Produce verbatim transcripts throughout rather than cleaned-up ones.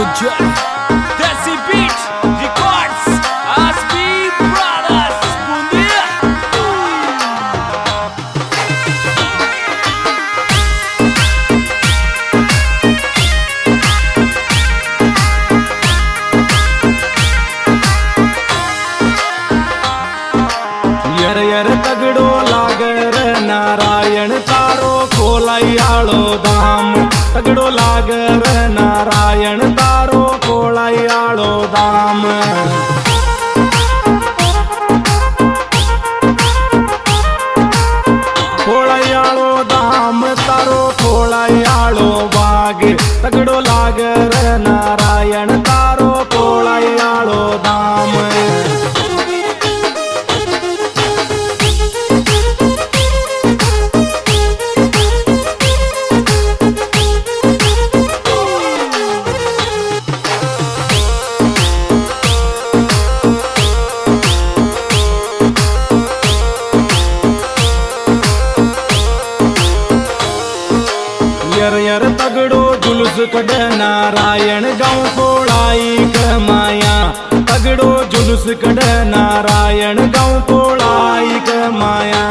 Gujjar desi beat records आसपी brothers बूंदिया। यर यर तगड़ो लागर नारायण तारो खोलायालो धाम। तगड़ो लागर नारायण तारो खोलायालो धाम। खोलायालो धाम तारो खोलायालो बाग। तगड़ो लागर नारायण तारो खोलायालो धाम। यर यर तगड़ो जुलूस कढ़ नारायण गाँव कोड़ाई कमाया। तगड़ो जुलूस कढ़ नारायण गाँव कोड़ाई कमाया।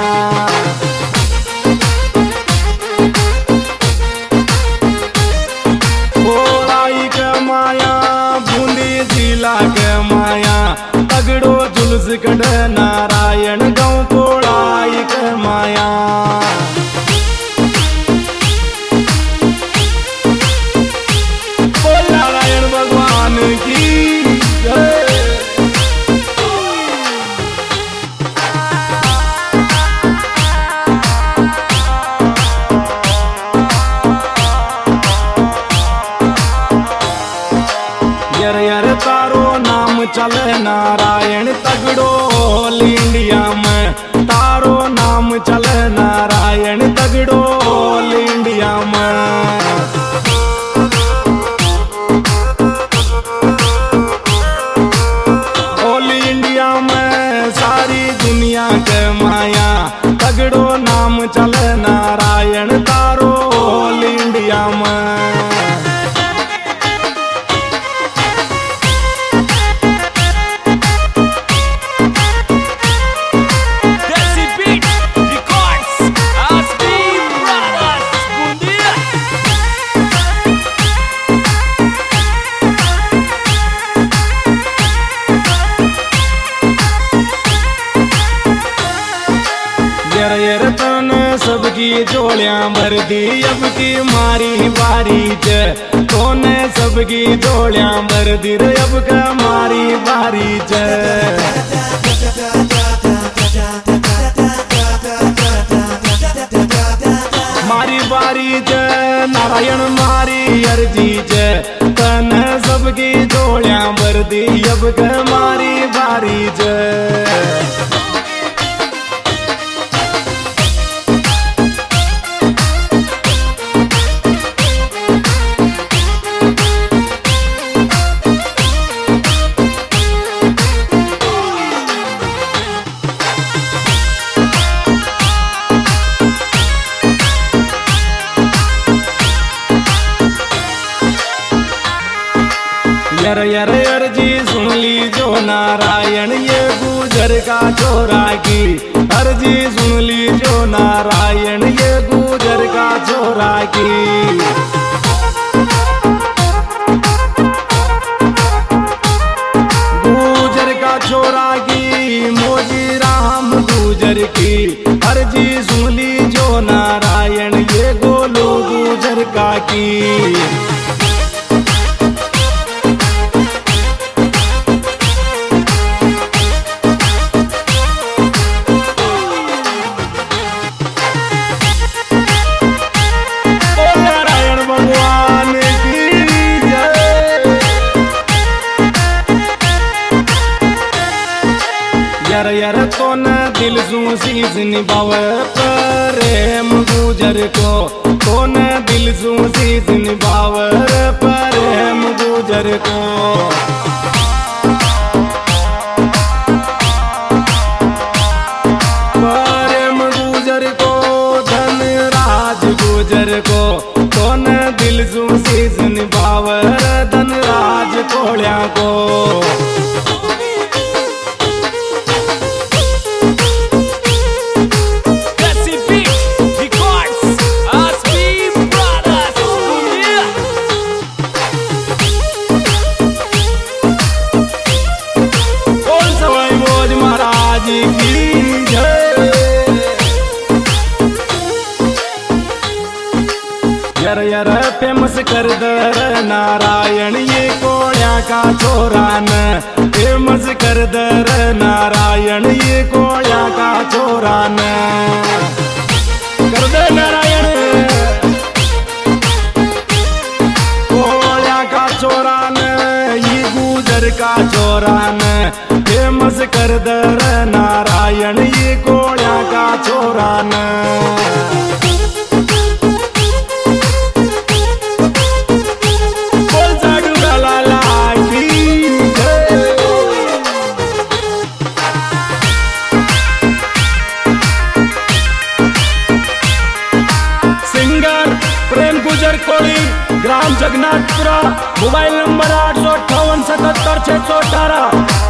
कोड़ाई कमाया बूंदी जिला कमाया। तगड़ो जुलूस कढ़ नारायण गाँव कोड़ाई कमाया। भगवान की जय। यर यर तारो नाम चले नारायण तगड़ो ऑल इंडिया में। तारो नाम चले नारायण तगड़ो ऑल इंडिया में। माया तगड़ो नाम चल नारायण तारो ऑल इंडिया में। देसी बीट रिकॉर्ड्स आसपी ब्रदर्स बूंदिया। यर यर तन सबकी जोड़ियां भर दी अब की मारी बारी च। तोने सबकी जोड़ियां भर दी रे अब का मारी बारी च। मारी बारी च नारायण मारी अर्जी च। तन सबकी जोड़ियां भर दी अब का मारी बारी च। यर यर अर्जी सुन ली जो नारायण ये गुजर का छोरा की। अर्जी सुन ली जो नारायण ये गुजर का छोरा की। गुजर का छोरा की मोजी राम गुजर की। अर्जी सुन ली जो नारायण ये गोलू गुजर का की। यर यर तो न दिल सू शीश निभावे प्रेम गुजर को। तो न दिल सू शीश निभावे प्रेम गुजर को। प्रेम गुजर को धन राज गुजर को। तो न दिल सू शीश निभावे धन राज यर फेमस कर दर नारायण ये कोळ्या का छोरा न फेमस कर दर नारायण ये कोळ्या का छोरा न कर दे नारायण कोळ्या का छोरा न ये गुजर का छोरा न फेमस कर दर नारायण ये कोळ्या का छोरा न गुजर कोली ग्राम जगन्नाथपुरा मोबाइल नंबर आठ सौ अट्ठावन सतहत्तर छह सौ अठारह।